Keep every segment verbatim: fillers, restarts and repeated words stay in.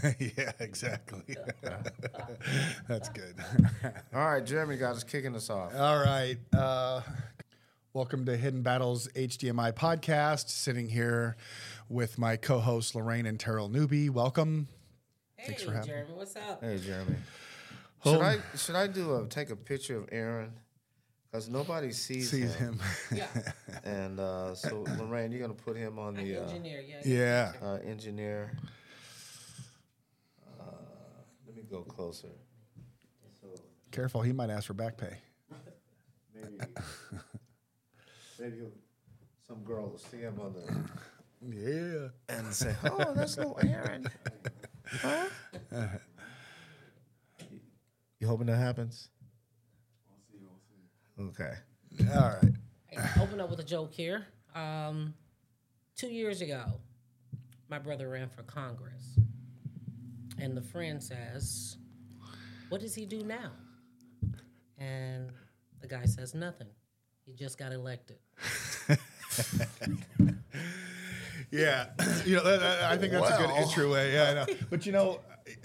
Yeah, exactly. That's good. All right, Jeremy got us kicking us off. All right. Uh, welcome to Hidden Battles H D M I podcast. Sitting here with my co-hosts Lorraine and Terrell Newby. Welcome. Hey, Thanks for having Jeremy, what's up? Hey, Jeremy. Oh. Should I should I do a take a picture of Aaron? Because nobody sees, Sees him. him. Yeah, And uh, so, Lorraine, you're gonna put him on the uh, engineer. Yeah, Yeah. uh, engineer. Uh, let me go closer. So Careful, he might ask for back pay. maybe maybe he'll- some girl will see him on the Yeah. and say, "Oh, that's little Aaron." Huh? You hoping that happens? Okay. All right. Hey, open up with a joke here. Um, two years ago, my brother ran for Congress, and the friend says, "What does he do now?" And the guy says, "Nothing. He just got elected." Yeah. You know, that, that- I think that's a good Well. intro way. Yeah, I know. But you know,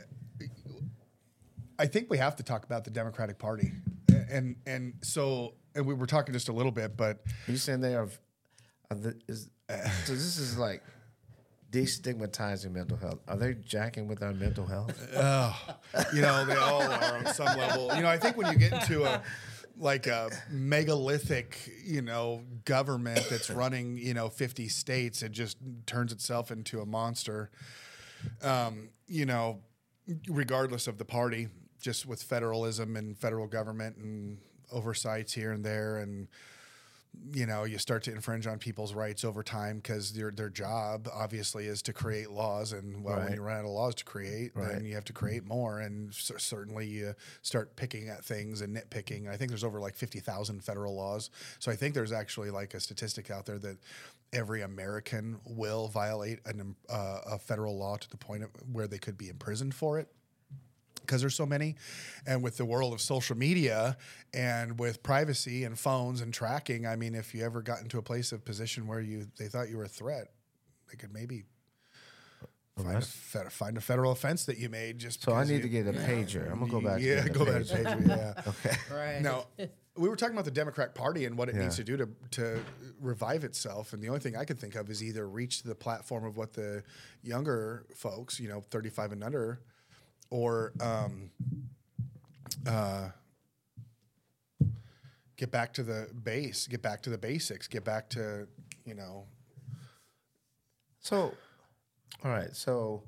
I think we have to talk about the Democratic Party. And and so and we were talking just a little bit, but Are you saying they are? are the, is, so this is like destigmatizing mental health. Are they jacking with our mental health? you know, they all are on some level. You know, I think when you get into a like a megalithic, you know, government that's running, you know, fifty states, it just turns itself into a monster. Um, you know, regardless of the party, just with federalism and federal government and oversights here and there, and you know, you start to infringe on people's rights over time because their their job obviously is to create laws, and well, when Right. you run out of laws to create, Right. then you have to create more, and c- certainly you start picking at things and nitpicking. I think there's over like fifty thousand federal laws, so I think there's actually like a statistic out there that every American will violate an, um, uh, a federal law to the point of where they could be imprisoned for it, because there's so many. And with the world of social media and with privacy and phones and tracking, I mean, if you ever got into a place of position where you they thought you were a threat, they could maybe find a, that's- fe- find a federal offense that you made just So I because need you- to get a pager. I'm gonna go back. Yeah, to go getting a back to pager. pager, yeah. Okay. Right. Now, we were talking about the Democratic Party and what it Yeah. needs to do to to revive itself, and the only thing I could think of is either reach the platform of what the younger folks, you know, thirty-five and under, or um, uh, get back to the base, get back to the basics, get back to, you know, So, all right. So,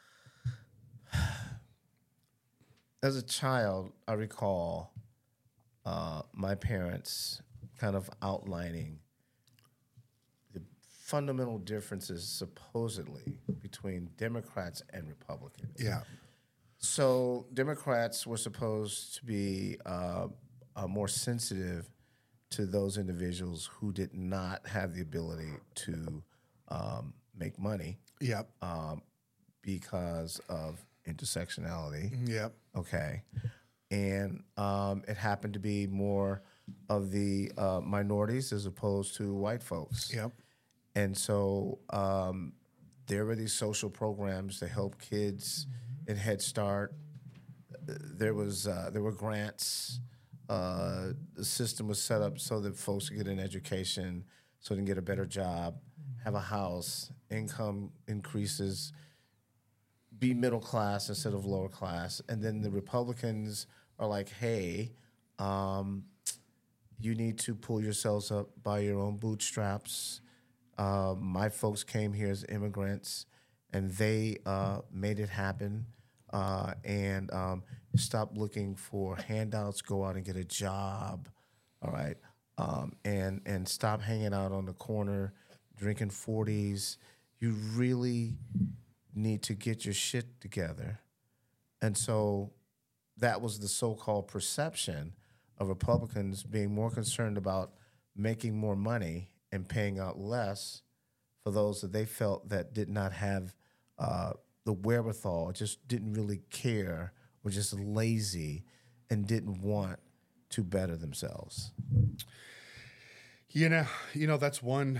as a child, I recall uh, my parents kind of outlining the fundamental differences, supposedly, between Democrats and Republicans. yeah, So, Democrats were supposed to be uh, uh, more sensitive to those individuals who did not have the ability to um, make money yeah, um, because of intersectionality. yeah, Okay. And um, it happened to be more of the uh, minorities as opposed to white folks. yeah, And so um, there were these social programs to help kids in Head Start. There was uh, there were grants. Uh, the system was set up so that folks could get an education, so they can get a better job, have a house, income increases, be middle class instead of lower class. And then the Republicans are like, hey, um, you need to pull yourselves up by your own bootstraps. Uh, my folks came here as immigrants, and they uh, made it happen. Uh, and um, stop looking for handouts. Go out and get a job. All right, um, and and stop hanging out on the corner, drinking forties. You really need to get your shit together. And so that was the so-called perception of Republicans being more concerned about making more money and paying out less for those that they felt that did not have uh, the wherewithal, just didn't really care, were just lazy and didn't want to better themselves. You know, you know that's one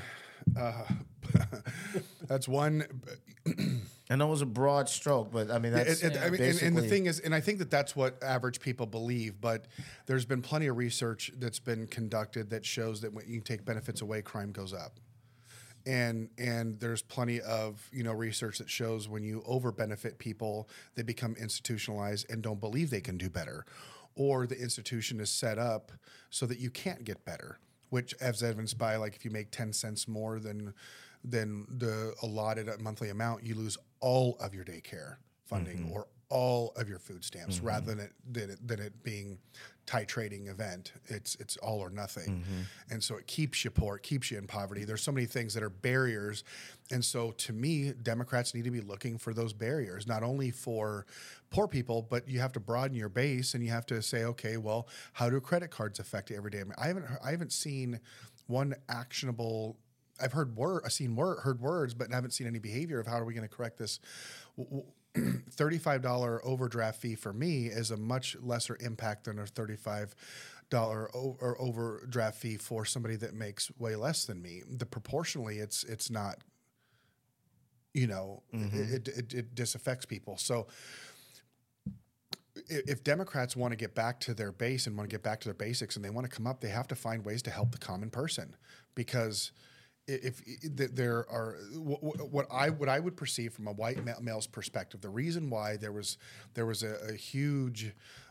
Uh, that's one. I know it was a broad stroke, but I mean, that's It- it- I mean, and, and the basically- thing is, and I think that that's what average people believe, but there's been plenty of research that's been conducted that shows that when you take benefits away, crime goes up. And and there's plenty of, you know, research that shows when you over benefit people, they become institutionalized and don't believe they can do better. Or the institution is set up so that you can't get better, which as evidenced by, like, if you make ten cents more than than the allotted monthly amount, you lose all of your daycare funding Mm-hmm. or all of your food stamps, rather than it, than it than it being titrating event. It's it's all or nothing, Mm-hmm. and so it keeps you poor, it keeps you in poverty. There's so many things that are barriers, and so to me, Democrats need to be looking for those barriers, not only for poor people, but you have to broaden your base, and you have to say, okay, well, how do credit cards affect you every day? I, mean, I haven't I haven't seen one actionable. I've heard word, I've seen word, heard words, but I haven't seen any behavior of how are we going to correct this. thirty-five dollars overdraft fee for me is a much lesser impact than a thirty-five dollars o- or overdraft fee for somebody that makes way less than me. The proportionally, it's it's not, you know, it, it, it, it disaffects people. So i- if Democrats want to get back to their base and want to get back to their basics and they want to come up, they have to find ways to help the common person, because if, if there are what, what I what I would perceive from a white male's perspective, the reason why there was there was a, a huge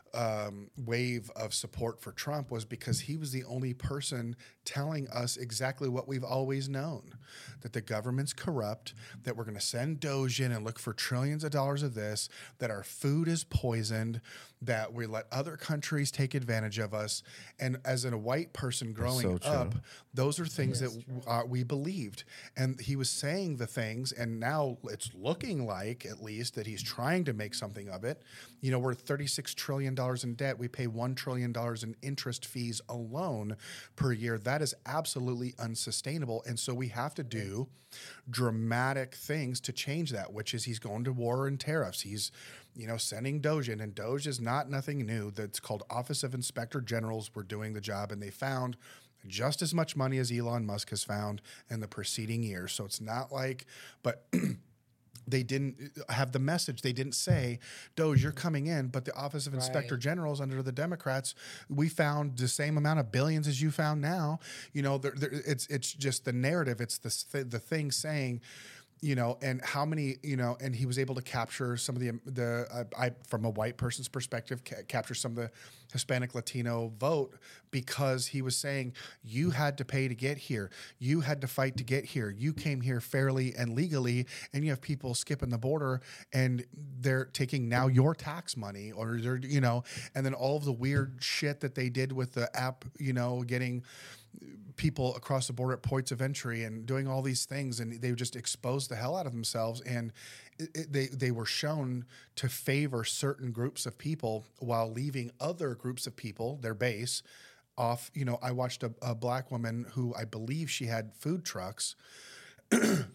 um, wave of support for Trump was because he was the only person telling us exactly what we've always known, that the government's corrupt, that we're going to send Doge in and look for trillions of dollars of this, that our food is poisoned, that we let other countries take advantage of us. And as a white person growing so true. up, those are things that uh, we believed. And he was saying the things, and now it's looking like, at least, that he's trying to make something of it. You know, we're thirty-six trillion dollars in debt. We pay one trillion dollars in interest fees alone per year. That is absolutely unsustainable. And so we have to do dramatic things to change that, which is he's going to war and tariffs. He's, you know, sending Doge in, and Doge is not nothing new. That's called Office of Inspector Generals were doing the job, and they found just as much money as Elon Musk has found in the preceding years. So it's not like, but they didn't have the message. They didn't say, Doge, you're coming in, but the Office of Inspector Right. Generals under the Democrats, we found the same amount of billions as you found now. You know, there, there, it's it's just the narrative. It's the th- the thing saying, you know, and how many, you know, and he was able to capture some of the, the uh, I, from a white person's perspective, ca- capture some of the Hispanic Latino vote, because he was saying, you had to pay to get here. You had to fight to get here. You came here fairly and legally, and you have people skipping the border and they're taking now your tax money, or they're, you know, and then all of the weird shit that they did with the app, you know, getting people across the border at points of entry and doing all these things, and they just exposed the hell out of themselves, and it, it, they they were shown to favor certain groups of people while leaving other groups of people, their base, off. You know, I watched a, a black woman who I believe she had food trucks, and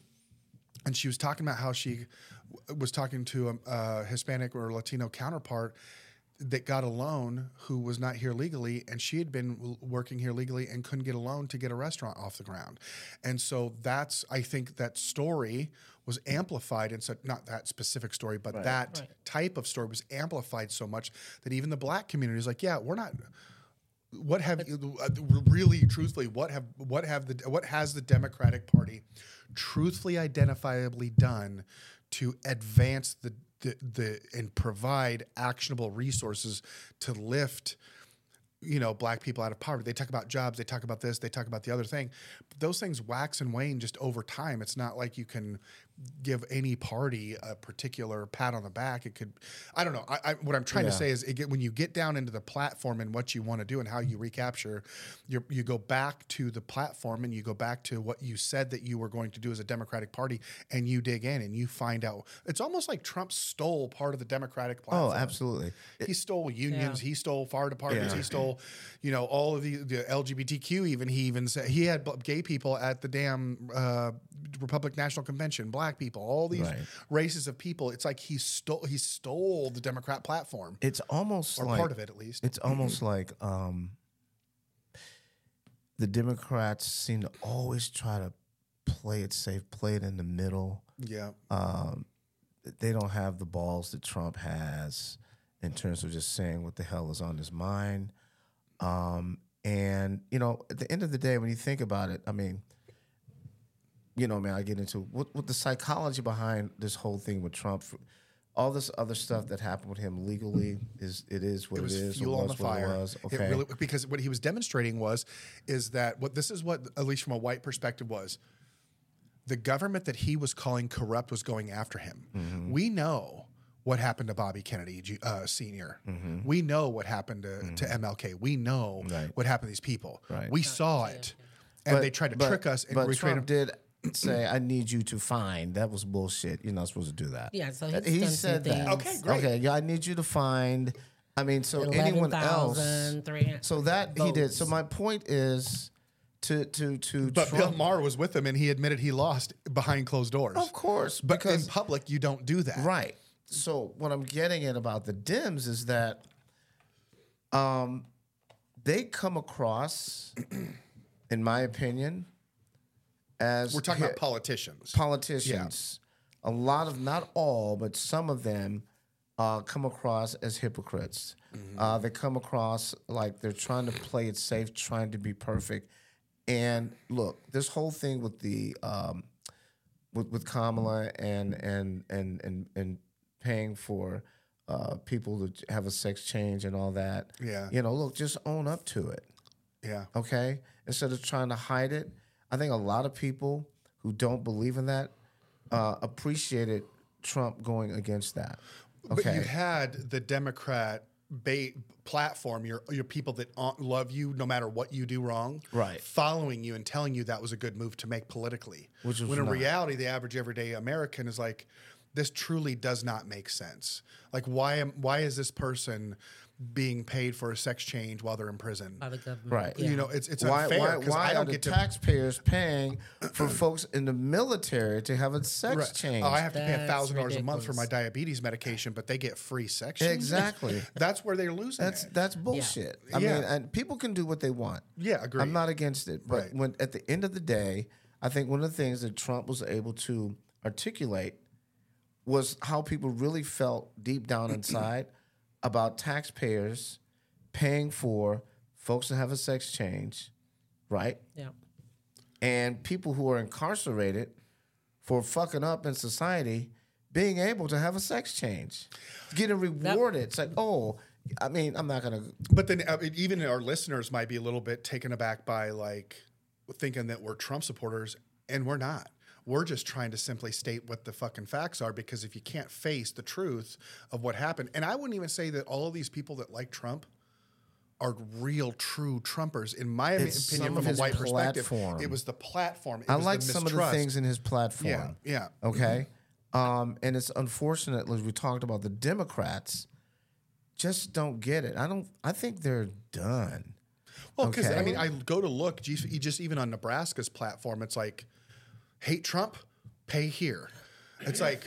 she was talking about how she w- was talking to a, a Hispanic or Latino counterpart that got a loan who was not here legally, and she had been w- working here legally and couldn't get a loan to get a restaurant off the ground. And so that's, I think that story was amplified, and so not that specific story, but that Right. type of story was amplified so much that even the black community is like, yeah, we're not. What have you, uh, really truthfully, what have what have the what has the Democratic Party truthfully identifiably done to advance the the, the and provide actionable resources to lift, you know, black people out of poverty? They talk about jobs, they talk about this, they talk about the other thing. But those things wax and wane just over time. It's not like you can give any party a particular pat on the back. It could, I don't know. I, I what I'm trying Yeah. to say is, it get, when you get down into the platform and what you want to do and how you recapture, you you go back to the platform and you go back to what you said that you were going to do as a Democratic Party, and you dig in and you find out. It's almost like Trump stole part of the Democratic platform. Oh, absolutely. He stole unions. Yeah. He stole fire departments. Yeah. He stole, you know, all of the, the L G B T Q. Even he even said he had b- gay people at the damn uh, Republican National Convention, black people, all these Right. races of people. It's like he stole he stole the Democrat platform, It's almost or like part of it at least. It's almost like um, the Democrats seem to always try to play it safe, play it in the middle. Yeah. Um, they don't have the balls that Trump has in terms of just saying what the hell is on his mind. Um, and, you know, at the end of the day, when you think about it, I mean, you know, man, I get into what, what the psychology behind this whole thing with Trump. All this other stuff that happened with him legally is it is what It it, was is. fuel it on was the what fire. It was. It Okay. really, because what he was demonstrating was, is that what this is what, at least from a white perspective, was the government that he was calling corrupt was going after him. Mm-hmm. We know what happened to Bobby Kennedy uh, Senior Mm-hmm. We know what happened to, mm-hmm. to M L K. We know Right. what happened to these people. Right. We saw it, and But- they tried to but- trick us and but recreate Trump them. did say, "I need you to find." That was bullshit. You're not supposed to do that. Yeah, so Uh, he's he done some said that. things. Okay, great. Okay, yeah, I need you to find. I mean, so anyone else. eleven thousand three hundred So that he did. So votes. my point is to to to But Bill Trump. Maher was with him, and he admitted he lost behind closed doors. Of course, But because in public, you don't do that. right. So what I'm getting at about the Dems is that, um, they come across, in my opinion, as We're talking hi- about politicians. politicians. A lot of, not all, but some of them uh, come across as hypocrites. Uh, they come across like they're trying to play it safe, trying to be perfect. And look, this whole thing with the um, with with Kamala and and and and and paying for uh, people to have a sex change and all that. Yeah. You know, look, just own up to it. Yeah. Okay, instead of trying to hide it. I think a lot of people who don't believe in that uh, appreciated Trump going against that. Okay, But you had the Democrat bait platform, your your people that uh, love you no matter what you do wrong, Right. following you and telling you that was a good move to make politically. Which was when in not. reality, the average everyday American is like, this truly does not make sense. Like, why am why is this person being paid for a sex change while they're in prison? by the government. Right. Yeah. You know, it's it's why unfair why, because why I are don't the get to. taxpayers paying for folks in the military to have a sex Right. change? Oh, I have to pay a That's thousand dollars a month for ridiculous. my diabetes medication, but they get free sex change? Exactly. That's where they're losing That's it. that's bullshit. I Yeah. mean, and people can do what they want. Yeah, agreed. I'm not against it, but Right. when at the end of the day, I think one of the things that Trump was able to articulate was how people really felt deep down inside about taxpayers paying for folks to have a sex change, right? Yeah. And people who are incarcerated for fucking up in society being able to have a sex change, getting rewarded. It's like, oh, I mean, I'm not gonna. But then uh, even our listeners might be a little bit taken aback by like thinking that we're Trump supporters, and we're not. We're just trying to simply state what the fucking facts are, because if you can't face the truth of what happened, and I wouldn't even say that all of these people that like Trump are real, true Trumpers. In my It's opinion, some of from a his white perspective, platform. it was the platform. It I was like the some of the mistrust. things in his platform. Yeah, yeah. Okay. Um, and it's unfortunate, as we talked about, the Democrats just don't get it. I don't. I think they're done. Well, because I Okay. mean, I go to look, just, just even on Nebraska's platform, it's like, hate Trump, pay here. It's like,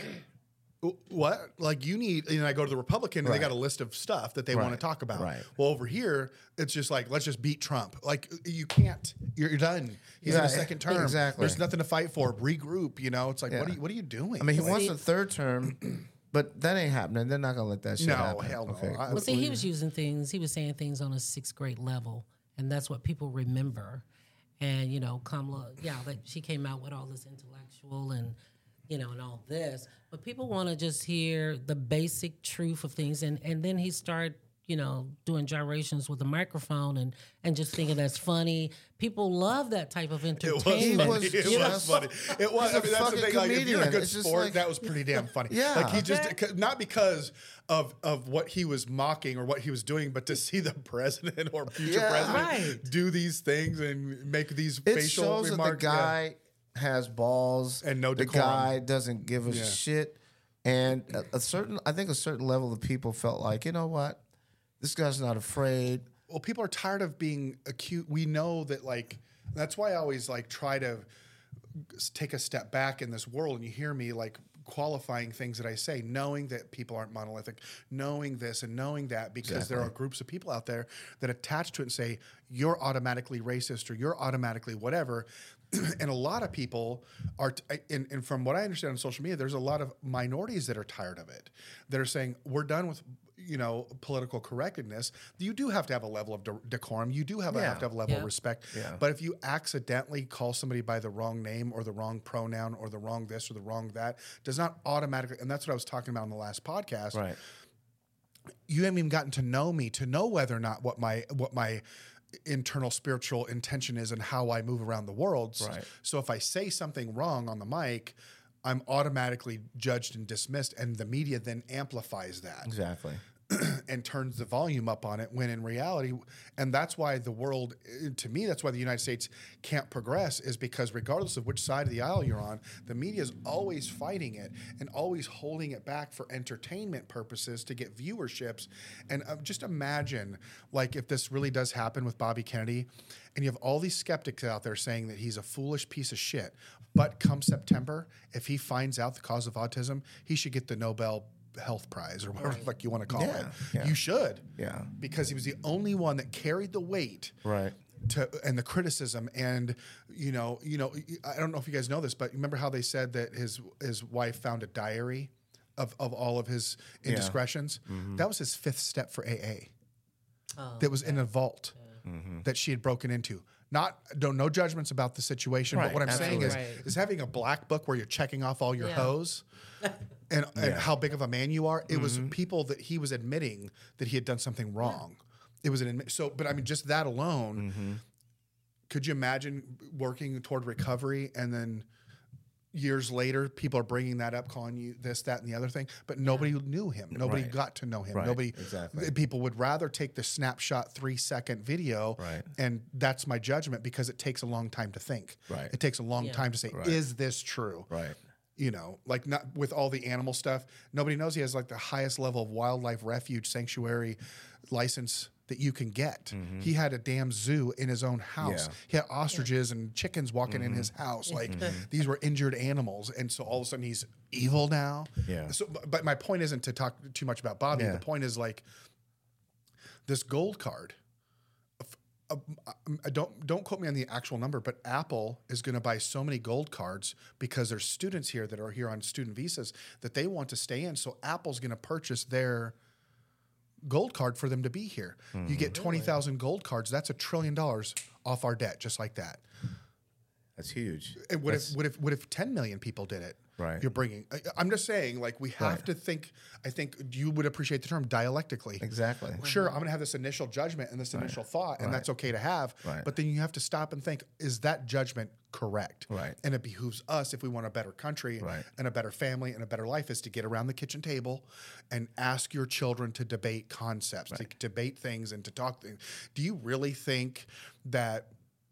w- what? Like you need, and I go to the Republican, and Right. they got a list of stuff that they want to Right. talk about. Right. Well, over here, it's just like, let's just beat Trump. Like you can't. You're, you're done. He's in Yeah, a second term. exactly. There's nothing to fight for. Regroup. You know, it's like, what Yeah. are you? What are you doing? I mean, he Like, wants a third term, but that ain't happening. They're not gonna let that shit no, happen. hell no. Okay. I- Well, see, he was using things, he was saying things on a sixth grade level, and that's what people remember. And, you know, Kamala, yeah, like she came out with all this intellectual and, you know, and all this. But people want to just hear the basic truth of things. And, and then he started, you know, doing gyrations with a microphone and, and just thinking that's funny. People love that type of It was entertainment. funny. was It just- was funny. It was. He's I a mean, that's the fucking thing. Like, if you're a comedian. good It's just sport, like- that was pretty damn funny. Yeah. Like he just Okay. not because of of what he was mocking or what he was doing, but to see the president or future Yeah. president Right. do these things and make these It facial shows that the remarks. Yeah. guy has balls And no The decorum. guy doesn't give a Yeah. shit, and a, a certain, I think, a certain level of people felt like, you know what, this guy's not afraid. Well, people are tired of being acute. We know that, like, that's why I always like try to s- take a step back in this world, and you hear me like qualifying things that I say, knowing that people aren't monolithic, knowing this and knowing that, because there are groups of people out there that attach to it and say you're automatically racist or you're automatically whatever. and a lot of people are, t- and, and from what I understand on social media, there's a lot of minorities that are tired of it, that are saying, we're done with, you know, political correctness. You do have to have a level of de- decorum. You do have, a, Yeah. have to have a level Yeah. of respect. Yeah. But if you accidentally call somebody by the wrong name or the wrong pronoun or the wrong this or the wrong that, does not automatically, and that's what I was talking about in the last podcast. Right. You haven't even gotten to know me to know whether or not what my what my internal spiritual intention is and how I move around the world. Right. So if I say something wrong on the mic, I'm automatically judged and dismissed, and the media then amplifies that Exactly. and turns the volume up on it, when in reality, and that's why the world, to me, that's why the United States can't progress, is because regardless of which side of the aisle you're on, the media is always fighting it and always holding it back for entertainment purposes to get viewerships. And uh, just imagine, like, if this really does happen with Bobby Kennedy, and you have all these skeptics out there saying that he's a foolish piece of shit, but come September, if he finds out the cause of autism, he should get the Nobel Health Prize or whatever the fuck you want to call Yeah, it. yeah. You should. Yeah. Because he was the only one that carried the weight Right. to and the criticism, and you know, you know, I don't know if you guys know this, but remember how they said that his his wife found a diary of, of all of his indiscretions? That was his fifth step for A A. Oh, That was in a vault that she had broken into. Not don't no judgments about the situation, but Right, what I'm saying is absolutely. is having a black book where you're checking off all your Yeah. hoes and, and Yeah. how big of a man you are. It was people that he was admitting that he had done something wrong. It was an admit. So, but I mean, just that alone. Could you imagine working toward recovery and then years later, people are bringing that up, calling you this, that, and the other thing, but nobody knew him. Nobody Right. got to know him. Right. Nobody. Exactly. People would rather take the snapshot three second video, Right. and that's my judgment, because it takes a long time to think. Right. It takes a long Yeah. time to say, Right. is this true? Right. You know, like, not with all the animal stuff. Nobody knows he has like the highest level of wildlife refuge sanctuary license that you can get. He had a damn zoo in his own house. Yeah. He had ostriches and chickens walking in his house. Like, these were injured animals, and so all of a sudden he's evil now. Yeah. So, but- but my point isn't to talk too much about Bobby. Yeah. The point is, like, this gold card. Uh, I don't don't quote me on the actual number, but Apple is going to buy so many gold cards because there's students here that are here on student visas that they want to stay in. So Apple's going to purchase their gold card for them to be here. You get twenty thousand gold cards. That's a trillion dollars off our debt, just like that. That's huge. And what That's- if what if what if ten million people did it? Right. You're bringing. I, I'm just saying, like, we have Right. to think. I think you would appreciate the term dialectically. Exactly. Sure, I'm going to have this initial judgment and this initial thought, and Right. that's okay to have. Right. But then you have to stop and think: is that judgment correct? Right. And it behooves us, if we want a better country Right. and a better family and a better life, is to get around the kitchen table and ask your children to debate concepts, to debate things, and to talk things. Do you really think that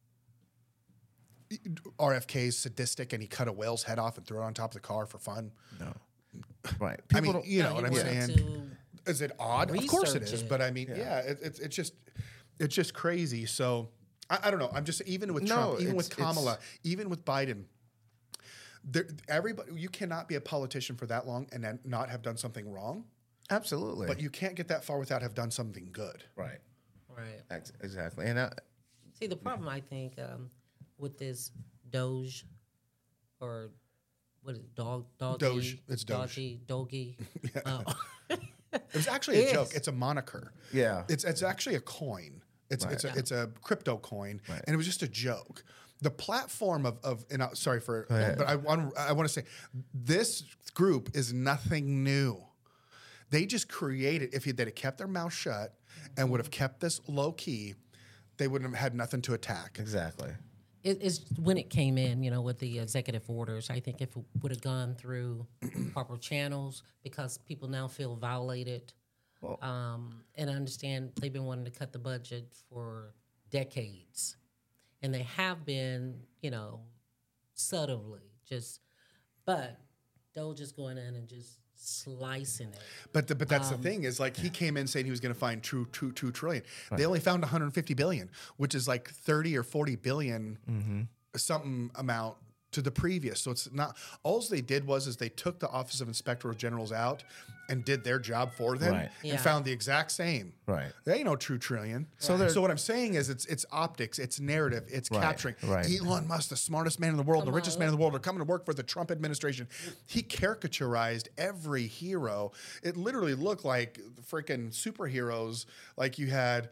R F K is sadistic and he cut a whale's head off and threw it on top of the car for fun? No. Right. I People mean, don't- you know No, what he I'm wanted saying? to- Is it odd? Of course it research is. it. But I mean, yeah, it, it's it's just it's just crazy. So I, I don't know. I'm just even with No, Trump, even with it's- it's- Kamala, even with Biden. There, everybody, you cannot be a politician for that long and then not have done something wrong. Absolutely. But you can't get that far without have done something good. right. Right. Ex- Exactly. And I, See, the problem I think um, with this Doge, or what is it, dog, doggy, Doge. It's Doge. doggy, doggy. uh, It was actually a It joke. is. It's a moniker. Yeah. It's it's actually a coin. It's it's a Yeah. it's a crypto coin, Right. and it was just a joke. The platform of of and I, sorry for, ahead. but I want I want to say this group is nothing new. They just created. If they'd have kept their mouth shut and would have kept this low key, they wouldn't have had nothing to attack. exactly. it, it's when it came in, you know, with the executive orders. I think if it would have gone through proper channels, because people now feel violated. Well- um, and I understand they've been wanting to cut the budget for decades, and they have been, you know, subtly just, but Doge just going in and just slicing it. But the, but that's Um, the thing is, like, he came in saying he was going to find true two two trillion. They only found one hundred fifty billion, which is like thirty or forty billion Mm-hmm. something amount to the previous. So it's not, all they did was is they took the Office of Inspector Generals out and did their job for them Right. Yeah. and found the exact same. Right. There ain't no true trillion. So So, there- so what I'm saying is it's it's optics, it's narrative, it's Right, capturing. right. Elon Musk, the smartest man in the world, Come the richest on. man in the world, are coming to work for the Trump administration. He caricaturized every hero. It literally looked like freaking superheroes. Like you had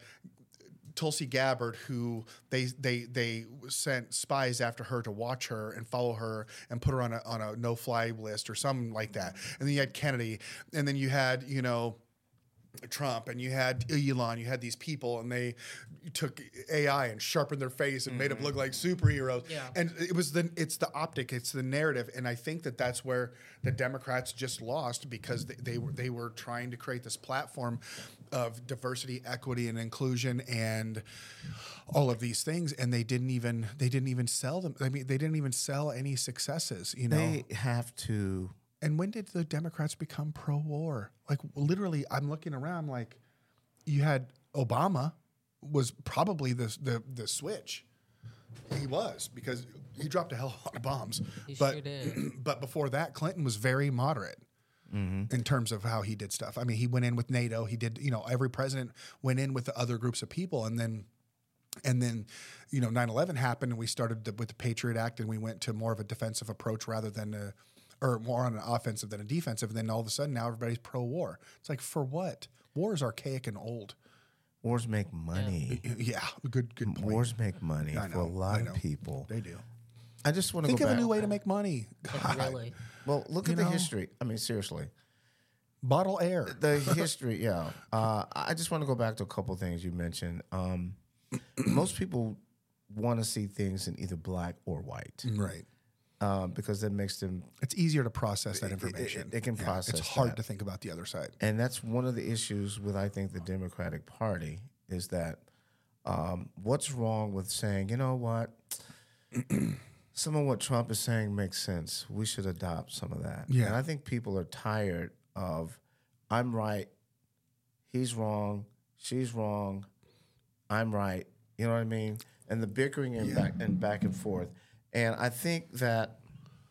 Tulsi Gabbard, who they they they sent spies after her to watch her and follow her and put her on a on a no fly list or something like that. And then you had Kennedy, and then you had you know. Trump, and you had Elon, you had these people, and they took A I and sharpened their face and made them look like superheroes. Yeah. And it was the it's the optic, it's the narrative, and I think that that's where the Democrats just lost because they, they were they were trying to create this platform of diversity, equity, and inclusion, and all of these things, and they didn't even they didn't even sell them. I mean, they didn't even sell any successes. You know, They have to. and when did the Democrats become pro-war? Like literally, I'm looking around. Like you had Obama was probably the the the switch. He was because he dropped a hell of a lot of bombs. He but sure did. but before that, Clinton was very moderate in terms of how he did stuff. I mean, he went in with NATO. He did. You know, every president went in with the other groups of people, and then. And then, you know, nine eleven happened, and we started the, with the Patriot Act, and we went to more of a defensive approach rather than a, or more on an offensive than a defensive. And then all of a sudden, now everybody's pro-war. It's like, for what? War is archaic and old. Wars make money. Yeah, good, good point. Wars make money I for a know, lot I know. of people. They do. I just want to Think go of back. a new way to make money. Like, God. really. Well, look You at the know? history. I mean, seriously. Bottle air. The history, yeah. Uh, I just want to go back to a couple things you mentioned. Um, most people want to see things in either black or white Right. um, because that makes them, It's easier to process that it- information. it can process It's hard that. to think about the other side. and that's one of the issues with, I think, the Democratic Party is that um, what's wrong with saying, you know what, some of what Trump is saying makes sense. We should adopt some of that. Yeah. And I think people are tired of, I'm right, he's wrong, she's wrong, I'm right. You know what I mean? And the bickering and back and back and forth. And I think that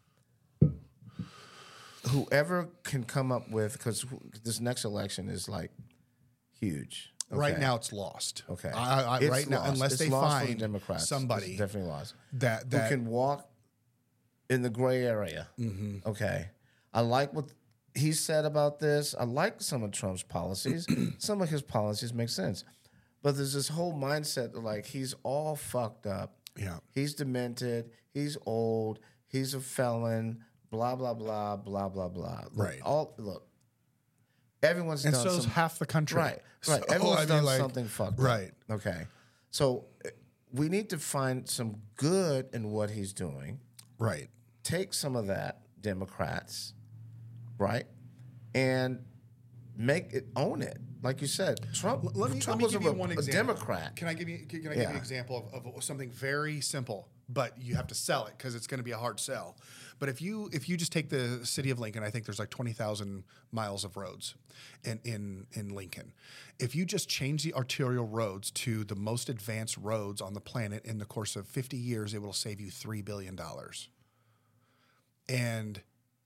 whoever can come up with, because this next election is like huge. Right okay? now, it's lost. Okay. I, I, It's right now, lost. unless It's they lost for the find Democrats. somebody It's definitely lost. that Who that can walk in the gray area. Mm-hmm. Okay. I like what he said about this. I like some of Trump's policies. Some of his policies make sense. But there's this whole mindset that, like, he's all fucked up. Yeah. He's demented. He's old. He's a felon. Blah, blah, blah, blah, blah, blah. Look, Right. All, look, everyone's and done so is some half the country. Right, right. So, Everyone's I mean, done like, something fucked right. up. Okay. So uh, we need to find some good in what he's doing. Right. Take some of that, Democrats, right? And make it, own it. Like you said, Trump, L- Let me, Trump let me was give a, you one a example. Democrat. Can I give you? Can I give Yeah. you an example of, of something very simple, but you have to sell it because it's going to be a hard sell. But if you if you just take the city of Lincoln, I think there's like twenty thousand miles of roads in, in in Lincoln. If you just change the arterial roads to the most advanced roads on the planet in the course of fifty years, it will save you three billion dollars. And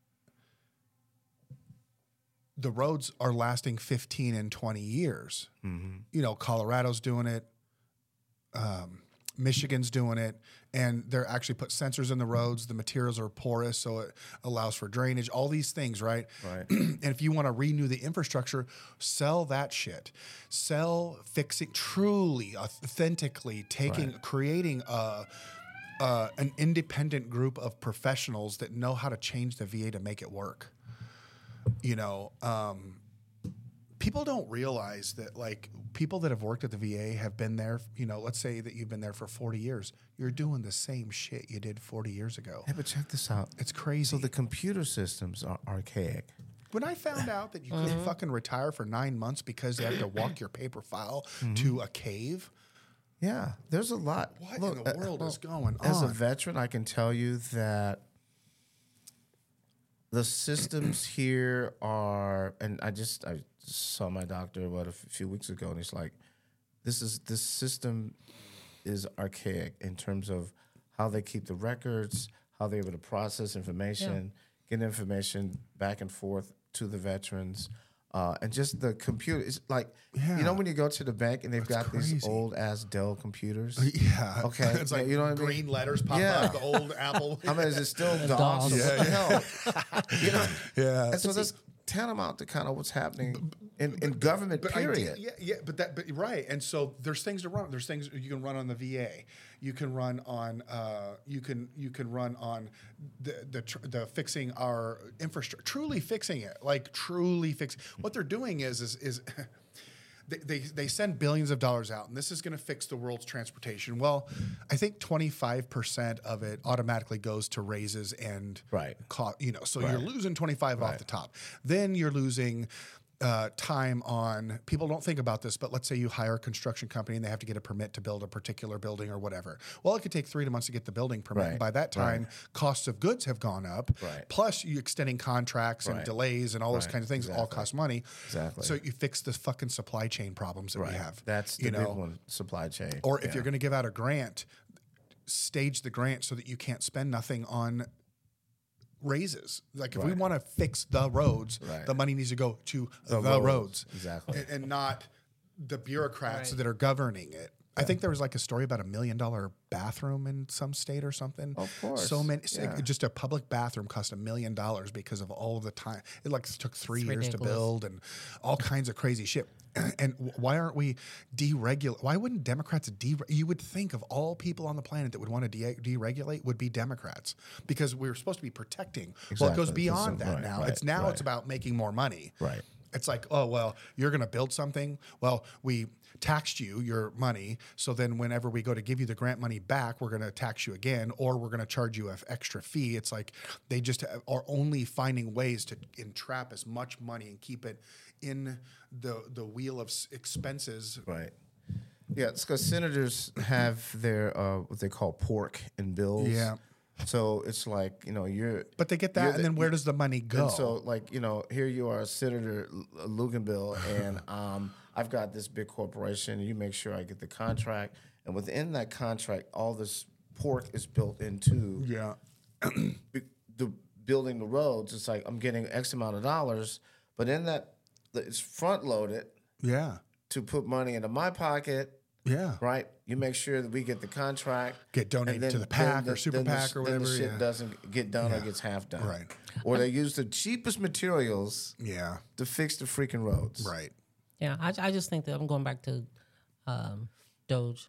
the roads are lasting fifteen and twenty years. Mm-hmm. You know, Colorado's doing it. Um, Michigan's doing it. And they're actually put sensors in the roads. The materials are porous, so it allows for drainage, all these things, right? Right. And if you want to renew the infrastructure, sell that shit. Sell fixing, truly, authentically taking, Right. creating a, uh, an independent group of professionals that know how to change the V A to make it work. You know, um, people don't realize that, like, people that have worked at the V A have been there, you know, let's say that you've been there for forty years. You're doing the same shit you did forty years ago. Yeah, but check this out. It's crazy. So the computer systems are archaic. When I found out that you couldn't fucking retire for nine months because they had to walk your paper file Mm-hmm. to a cave, Yeah, there's a lot. what Look, in the uh, world well, is going As a on? veteran, I can tell you that the systems here are, and I just I saw my doctor what a f- few weeks ago, and he's like, "This is this system is archaic in terms of how they keep the records, how how they're able to process information, yeah. get information back and forth to the veterans. Uh, and just the computer, it's like, yeah. you know when you go to the bank and they've That's got crazy. these old-ass Dell computers? Yeah. Okay. It's like you know what I mean? Green letters pop yeah. up, the old Apple. I mean, is it still DOS? Yeah, what the yeah. hell? you know? Yeah. And so that's tantamount to kind of what's happening in, in government, but period. I, yeah, yeah, but that, but right. And so there's things to run. There's things you can run on the V A. You can run on. Uh, you can you can run on the the tr- the fixing our infrastructure. Truly fixing it, like truly fix. What they're doing is is is. They, they they send billions of dollars out, and this is going to fix the world's transportation. Well, I think twenty-five percent of it automatically goes to raises and right. co- you know, so right. you're losing twenty-five right. off the top. Then you're losing uh, time on, people don't think about this, but let's say you hire a construction company and they have to get a permit to build a particular building or whatever. Well, it could take three months to get the building permit. Right. And by that time, right. costs of goods have gone up. Right. Plus, you extending contracts and right. delays and all those right. kinds of things exactly. all cost money. Exactly. So you fix the fucking supply chain problems that right. we have. That's the you big know? one, supply chain. Or if yeah. you're going to give out a grant, stage the grant so that you can't spend nothing on raises. Like if right. we want to fix the roads, right. the money needs to go to the, the roads, roads. Exactly, and, and not the bureaucrats right. that are governing it. Yeah. I think there was like a story about a million dollar bathroom in some state or something. Of course, so many. yeah. Just a public bathroom cost a million dollars because of all of the time. It like took three it's years ridiculous. to build and all kinds of crazy shit. And why aren't we deregulate? Why wouldn't Democrats de? You would think of all people on the planet that would want to de- deregulate would be Democrats, because we're supposed to be protecting. Exactly. Well, it goes beyond So, that right, now. right, it's now right. it's about making more money. Right. It's like, oh, well, you're going to build something. Well, we taxed you your money. So then whenever we go to give you the grant money back, we're going to tax you again, or we're going to charge you an extra fee. It's like they just are only finding ways to entrap as much money and keep it in the the wheel of expenses. Right. Yeah, it's because senators have their uh, what they call pork in bills. Yeah. So it's like, you know, you're. But they get that, and the, then where does the money go? And so, like, you know, here you are, Senator Luganbill, and um, I've got this big corporation, and you make sure I get the contract. And within that contract, all this pork is built into yeah. the building the roads. It's like I'm getting X amount of dollars, but in that, it's front loaded. Yeah. To put money into my pocket. Yeah. Right? You make sure that we get the contract. Get donated then, to the PAC the, or Super then PAC the, or whatever. Then the shit yeah. doesn't get done yeah. or gets half done. Right. Or they use the cheapest materials yeah. to fix the freaking roads. Right. Yeah, I, I just think that I'm going back to um, Doge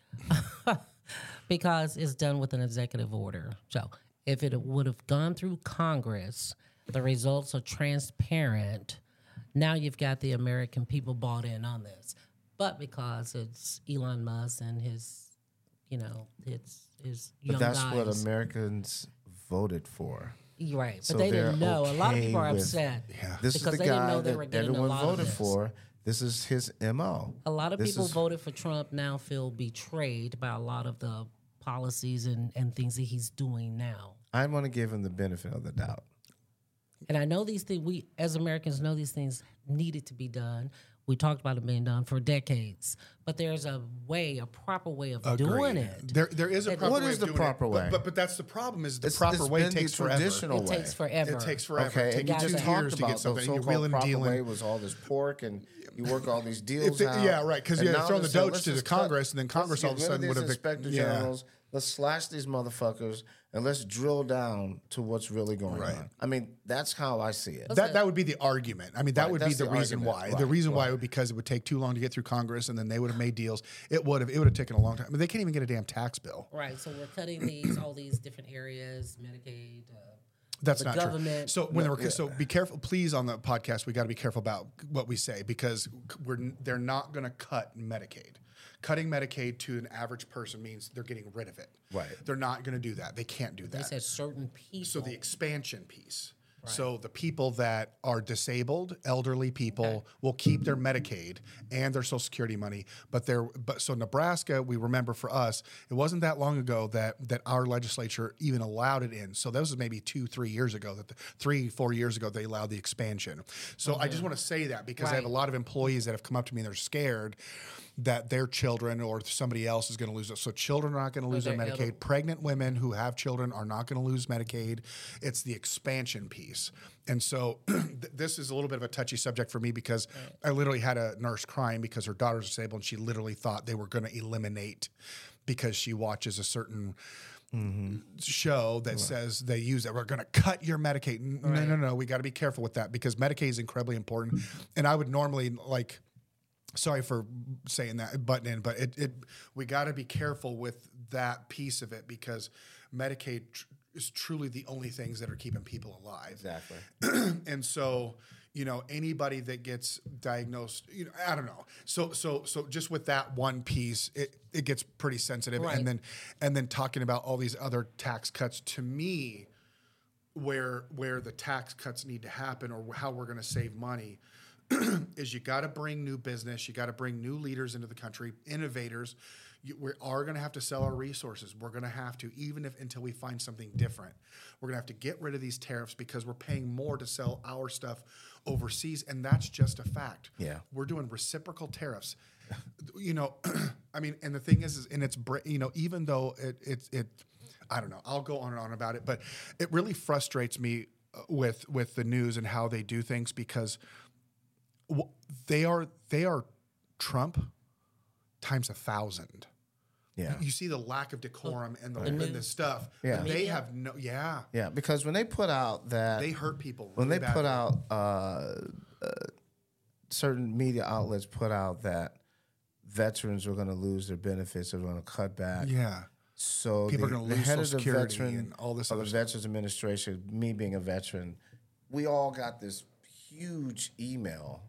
because it's done with an executive order. So if it would have gone through Congress, the results are transparent. Now you've got the American people bought in on this. But because it's Elon Musk and his, you know, it's his young But that's guys. what Americans voted for. Right, but So they didn't they're know. a lot of okay people are with- upset Yeah. This because is the they didn't guy know they were that getting a everyone lot of voted this. for. This is his M O. A lot of This people is- voted for Trump now feel betrayed by a lot of the policies and, and things that he's doing now. I want to give him the benefit of the doubt. And I know these things, we as Americans know these things needed to be done. We talked about it being done for decades. But there's a way, a proper way of doing Agreed. it. There, there is a What proper What way is of the doing proper it, way? But, but but that's the problem. Is the It's- proper it's way been the takes forever. traditional It way. takes forever. It takes forever. Okay, It and you takes just two talked years to about get something. the And you're so-called wheeling and proper dealing. way was all this pork, and you work all these deals If they- out. yeah, right, 'cause And you're now throwing they the say, Doge let's to the just cut- Congress, and then let's Congress get all of a rid sudden these would have- inspector yeah. generals. Let's slash these motherfuckers, and let's drill down to what's really going Right. on. I mean, that's how I see it. That that would be the argument. I mean, that Right, would be that's the, the reason argument. why. Right, the reason why right. would be because it would take too long to get through Congress, and then they would have made deals. It would have. It would have taken a long time. I mean, they can't even get a damn tax bill. Right, so we're cutting these, all these different areas, Medicaid. Uh, That's the not government- true. So when they were, so be careful, please. On the podcast, we got to be careful about what we say because we're they're not going to cut Medicaid. Cutting Medicaid to an average person means they're getting rid of it. Right. They're not going to do that. They can't do they that. said certain people. So the expansion piece. So the people that are disabled, elderly people Okay. will keep their Medicaid and their Social Security money. But they're but so Nebraska, we remember for us, it wasn't that long ago that that our legislature even allowed it in. So that was maybe two, three years ago. That the, three, four years ago they allowed the expansion. So I just want to say that because I have a Right. lot of employees that have come up to me and they're scared that their children or somebody else is going to lose it. So children are not going to lose their their Medicaid. elder- Pregnant women who have children are not going to lose Medicaid. It's the expansion piece. And so th- this is a little bit of a touchy subject for me because I literally had a nurse crying because her daughter's disabled and she literally thought they were going to eliminate because she watches a certain show that says they use it. We're going to cut your Medicaid. N- No, no, no. We got to be careful with that because Medicaid is incredibly important. And I would normally like, sorry for saying that, button in, but it, it we got to be careful with that piece of it because Medicaid tr- is truly the only things that are keeping people alive. Exactly. And so, you know, anybody that gets diagnosed, you know, I don't know. So, so, so just with that one piece, it, it gets pretty sensitive. Right. And then, and then talking about all these other tax cuts to me, where, where the tax cuts need to happen or how we're going to save money is you got to bring new business. You got to bring new leaders into the country, innovators. You, we are going to have to sell our resources. We're going to have to, even if until we find something different, we're going to have to get rid of these tariffs because we're paying more to sell our stuff overseas. And that's just a fact. Yeah. We're doing reciprocal tariffs. You know, I mean, and the thing is, is and it's, bra- you know, even though it, it, it, I don't know, I'll go on and on about it, but it really frustrates me uh, with, with the news and how they do things because w- they are, they are Trump times a thousand. Yeah. You see the lack of decorum and the, The and the news. stuff. Yeah. They Media. have no, yeah, Yeah, because when they put out that they hurt people. when really they put badly. out uh, uh, certain media outlets put out that veterans were going to lose their benefits, they're going to cut back. yeah, So People the, are gonna the lose head Social of the Security veteran and all this of other the stuff. Veterans Administration, me being a veteran, we all got this huge email,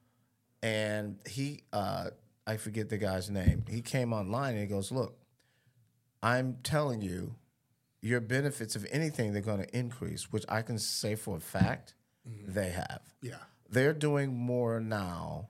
and he, uh, I forget the guy's name. He came online and he goes, "Look, I'm telling you, your benefits, if anything, they're going to increase," which I can say for a fact they have. yeah, They're doing more now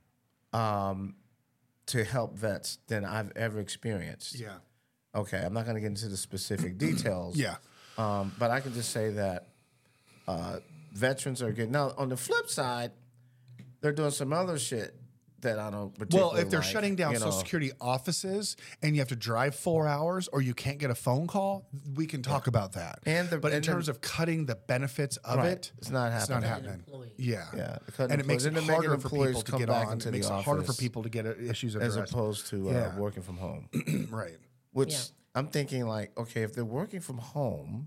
um, to help vets than I've ever experienced. yeah, Okay, I'm not going to get into the specific details. yeah. Um, but I can just say that uh, veterans are getting. Now, on the flip side, they're doing some other shit that I don't particularly Well, if they're like, shutting down you Social know. Security offices and you have to drive four hours or you can't get a phone call, we can talk about that. And the- but in and the- terms of cutting the benefits of Right. it, It's not It's not happening. happening. Employees. Yeah, Yeah, the cutting and it makes it employees. And they're making harder for employees people to come get back on. into It the makes it harder for office people to get uh, issues as addressed. opposed to uh, Yeah. working from home. right. Which Yeah. I'm thinking like, okay, if they're working from home,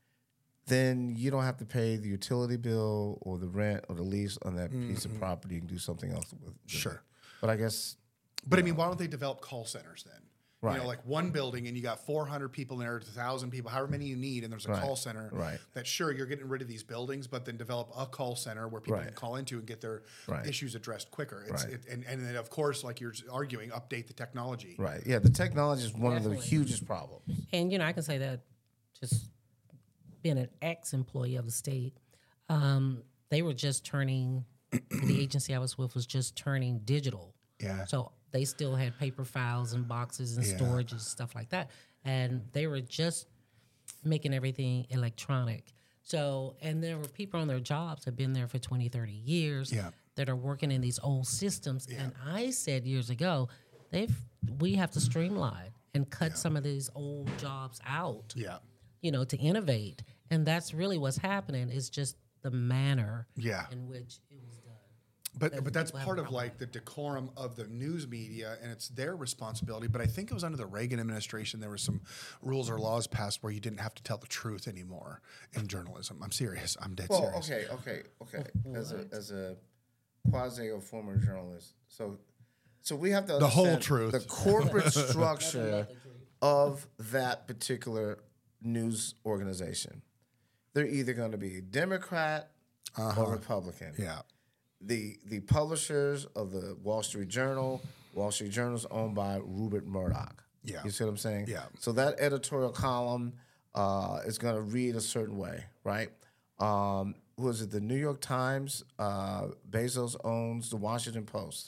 then you don't have to pay the utility bill or the rent or the lease on that piece of property. You can do something else with with Sure. it. But I guess But I mean, why don't they develop call centers then? You Right. know, like one building and you got four hundred people in there, one thousand people, however many you need, and there's a Right. call center. Right. That sure, you're getting rid of these buildings, but then develop a call center where people Right. can call into and get their Right. issues addressed quicker. It's, Right. it, and, and then, of course, like you're arguing, update the technology. right, yeah, the technology is one of the Definitely. hugest problems. And you know, I can say that just being an ex-employee of the state, um, they were just turning. The agency I was with was just turning digital. Yeah. So they still had paper files and boxes and Yeah. storage and stuff like that, and they were just making everything electronic. So, and there were people on their jobs that have been there for twenty, thirty years Yeah. that are working in these old systems. And I said years ago, they've we have to streamline and cut some of these old jobs out, Yeah. you know, to innovate. And that's really what's happening. It's just the manner Yeah. in which it was done. But but that's people have part a of problem like the decorum of the news media, and it's their responsibility. But I think it was under the Reagan administration there were some rules or laws passed where you didn't have to tell the truth anymore in journalism. I'm serious. I'm dead Well, serious. okay, okay, okay. As a as a quasi or former journalist, so so we have to The whole understand truth. the corporate structure of that particular news organization. They're either going to be Democrat or Republican. Yeah. The the publishers of the Wall Street Journal, Wall Street Journal is owned by Rupert Murdoch. Yeah. You see what I'm saying? Yeah. So that editorial column uh, is going to read a certain way, right? Um, who is it? The New York Times. Uh, Bezos owns the Washington Post.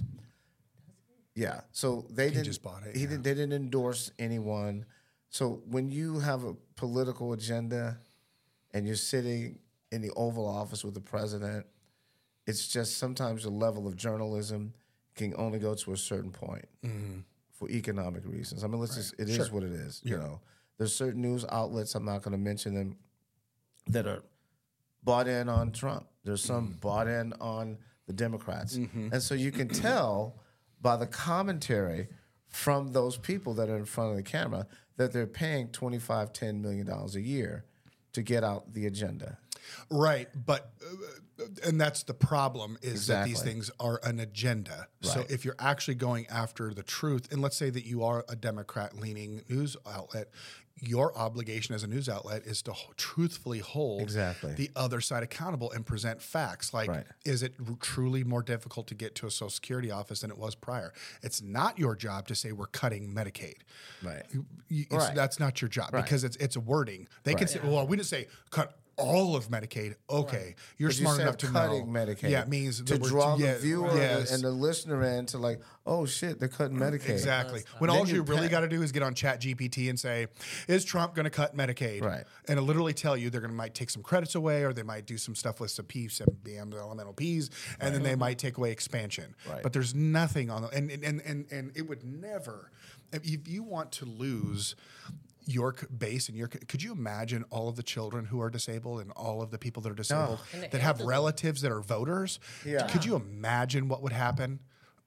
Yeah. So they didn't just bought it, He yeah. didn't. They didn't endorse anyone. So when you have a political agenda, and you're sitting in the Oval Office with the president, it's just sometimes the level of journalism can only go to a certain point Mm-hmm. for economic reasons. I mean, let's just, it is Sure. what it is. You know, there's certain news outlets, I'm not going to mention them, that are bought in on Trump. There's some Mm-hmm. bought in on the Democrats. And so you can tell by the commentary from those people that are in front of the camera that they're paying twenty-five, ten million dollars a year to get out the agenda. Right, but uh, and that's the problem is that these Exactly. things are an agenda. So Right. if you're actually going after the truth, and let's say that you are a Democrat-leaning news outlet, your obligation as a news outlet is to ho- truthfully hold Exactly. the other side accountable and present facts. Like, Right. is it r- truly more difficult to get to a Social Security office than it was prior? It's not your job to say we're cutting Medicaid. Right. You- it's- Right. That's not your job Right. because it's it's a wording. They can Right. say, well, we didn't say cut all of Medicaid. Okay, you're But you smart said enough to cutting know. Medicaid. Yeah, it means to that we're- draw yeah, the viewer yes. and the listener in to like, oh shit, they're cutting Medicaid. Exactly. When Then all you you really pa- got to do is get on Chat G P T and say, "Is Trump going to cut Medicaid?" Right. And it'll literally tell you they're going to might take some credits away, or they might do some stuff with some P, some B M, elemental P's, and then they might take away expansion. Right. But there's nothing on the and and and and, and it would never. If you want to lose your c- base and your c- could you imagine all of the children who are disabled and all of the people that are disabled And the that have elderly. relatives that are voters? Yeah. Could you imagine what would happen?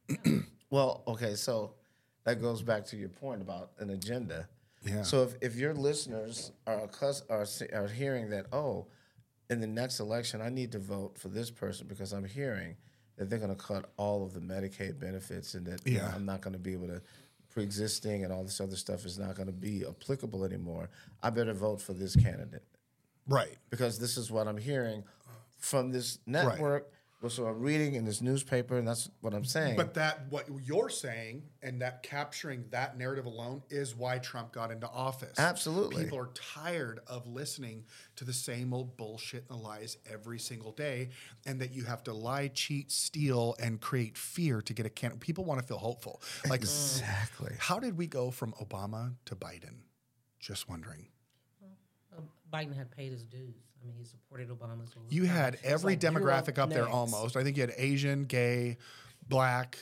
Well, okay, so that goes back to your point about an agenda. Yeah. So if, if your listeners are accus- are se- are hearing that, oh, in the next election I need to vote for this person because I'm hearing that they're going to cut all of the Medicaid benefits and that you know, Yeah. I'm not going to be able to pre-existing and all this other stuff is not going to be applicable anymore. I better vote for this candidate Right. because this is what I'm hearing from this network. So I'm reading in this newspaper, and that's what I'm saying. But that what you're saying and that capturing that narrative alone is why Trump got into office. Absolutely. People are tired of listening to the same old bullshit and lies every single day, and that you have to lie, cheat, steal, and create fear to get a candidate. People want to feel hopeful. Like exactly. how did we go from Obama to Biden? Just wondering. Uh, Biden had paid his dues. I mean, he supported Obama's. whole You time. had It was every like, you're demographic up there next. almost. I think you had Asian, gay, black,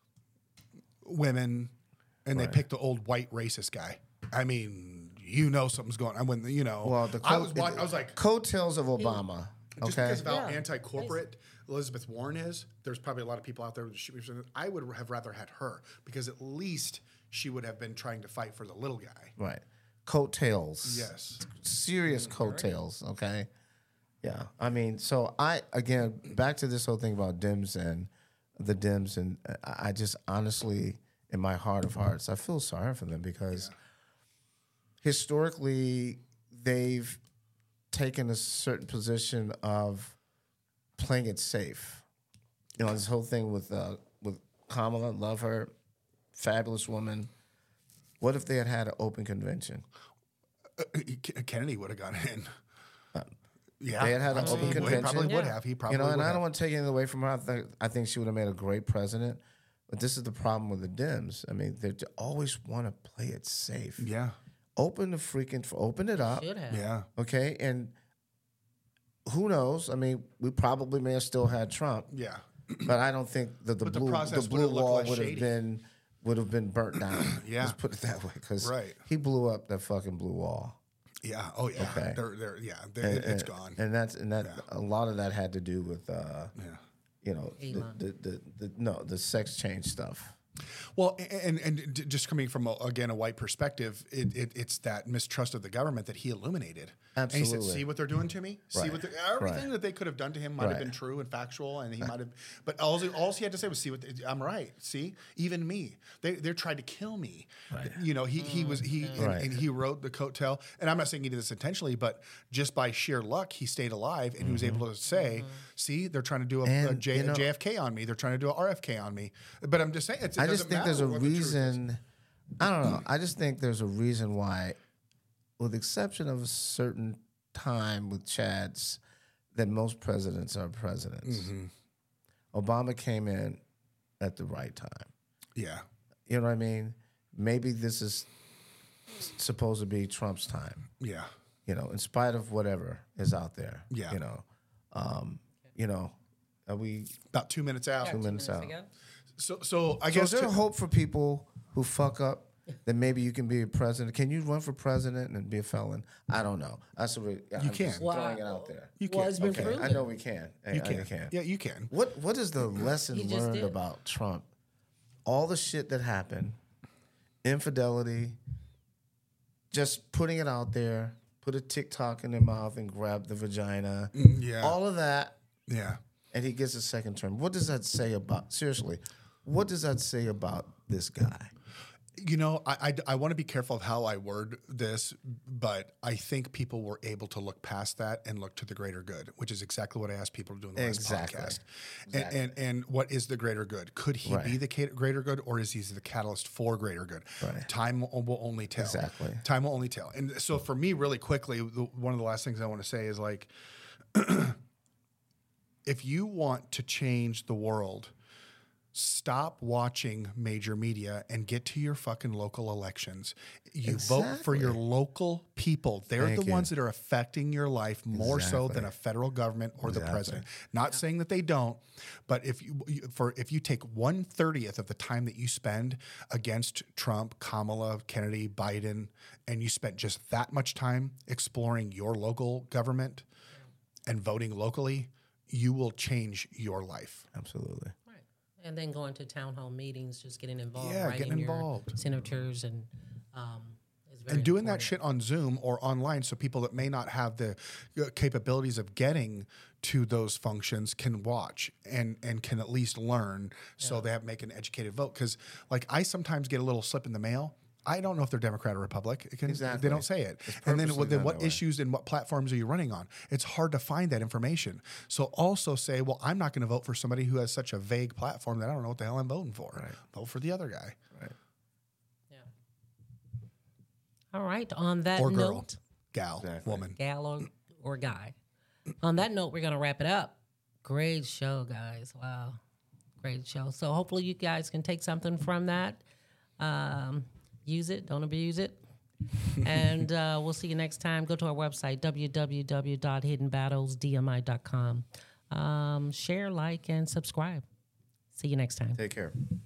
women, and they Right. picked the old white racist guy. I mean, you know something's going on. When you know, Well, the I co- was wa- I was like, coattails of Obama. just Okay. because of how Yeah. anti-corporate Elizabeth Warren is, there's probably a lot of people out there. That she, I would have rather had her because at least she would have been trying to fight for the little guy. Right. Coattails. Yes. Serious coattails. Okay. Yeah. I mean, so I again back to this whole thing about Dems and the Dems, and I I just honestly, in my heart of hearts, I feel sorry for them because historically they've taken a certain position of playing it safe. You know, this whole thing with uh, with Kamala, love her, fabulous woman. What if they had had an open convention? Kennedy would have gone in. Yeah, They had had an absolutely. open He convention. probably would Yeah. have. He probably You know, and would I have. don't want to take anything away from her. I think, I think she would have made a great president. But this is the problem with the Dems. I mean, they always want to play it safe. Yeah, Open the freaking, open it up. Should have. yeah. Okay, and who knows? I mean, we probably may have still had Trump, Yeah. but I don't think that the But the blue the, process blue would've looked wall less would have shady. been would have been burnt down. Yeah. Let's put it that way, because Right. he blew up that fucking blue wall. Yeah. Oh yeah. Okay. They're, they're, yeah. They're, And- it's and- gone. and that's and that a lot of that had to do with uh, yeah. you know the, Elon. the, the, the no the sex change stuff. Well, and and d- just coming from a, again a white perspective, it, it, it's that mistrust of the government that he illuminated. And he Absolutely. said, "See what they're doing to me. See Right. what they're, everything Right. that they could have done to him might have Right. been true and factual, and he might have. But all he- all he had to say was, "See what they, I'm right. See, even me, they they tried to kill me. You know, he he was he and, Right. and he wrote the coattail. And I'm not saying he did this intentionally, but just by sheer luck, he stayed alive and he was able to say, "See, they're trying to do a, a, And, J, you know- a J F K on me. They're trying to do a R F K on me." But I'm just saying, it's, it I just doesn't think there's a matter what the truth is. reason. I don't know. I just think there's a reason why, with the exception of a certain time with Chads, that most presidents are presidents. Mm-hmm. Obama came in at the right time. Yeah. You know what I mean? Maybe this is supposed to be Trump's time. Yeah. You know, in spite of whatever is out there. Yeah. You know, um, you know, are we? About two minutes out. Yeah, Two two minutes minutes out. ago. So, so I So guess is there to- hope for people who fuck up that maybe you can be a president? Can you run for president and be a felon? I don't know. That's what we, I'm can. just throwing it out there. you Well, can. it's been Okay, proven. I know we can. You I, can. I can. Yeah, you can. What What is the lesson He just learned did. about Trump? All the shit that happened, infidelity, just putting it out there, put a TikTok in their mouth and grab the vagina, yeah. all of that, Yeah. and he gets a second term. What does that say about, seriously, what does that say about this guy? You know, I, I, I want to be careful of how I word this, but I think people were able to look past that and look to the greater good, which is exactly what I asked people to do in the last Exactly. podcast. Exactly. And, and and what is the greater good? Could he Right. be the ca- greater good, or is he the catalyst for greater good? Right. Time will will only tell. Exactly. Time will only tell. And so for me, really quickly, the, one of the last things I want to say is like, if you want to change the world, stop watching major media and get to your fucking local elections. You vote for your Exactly. local people. They're Thank the you. ones that are affecting your life more so Exactly. than a federal government or the Exactly. president. Not saying that they don't, but if you you- for if you take one thirtieth of the time that you spend against Trump, Kamala, Kennedy, Biden, and you spent just that much time exploring your local government and voting locally, you will change your life. Absolutely. Right. And then going to town hall meetings, just getting involved, Yeah, writing getting your involved. senators and um, is very And doing that important. shit on Zoom or online, so people that may not have the uh, capabilities of getting to those functions can watch and and can at least learn, so they have make an educated vote. Because like I sometimes get a little slip in the mail. I don't know if they're Democrat or Republic. It can, Exactly. They don't say it. It's And then, purposely then done what that way. issues and what platforms are you running on? It's hard to find that information. So also say, well, I'm not going to vote for somebody who has such a vague platform that I don't know what the hell I'm voting for. Right. Vote for the other guy Right. Yeah. All right. On that or girl, note, gal, Exactly. woman. gal or, or guy. On that note, we're going to wrap it up. Great show, guys. Wow. Great show. So hopefully you guys can take something from that. Um, use it. Don't abuse it. And uh, we'll see you next time. Go to our website, w w w dot hidden battles d m i dot com. Um, share, like, and subscribe. See you next time. Take care.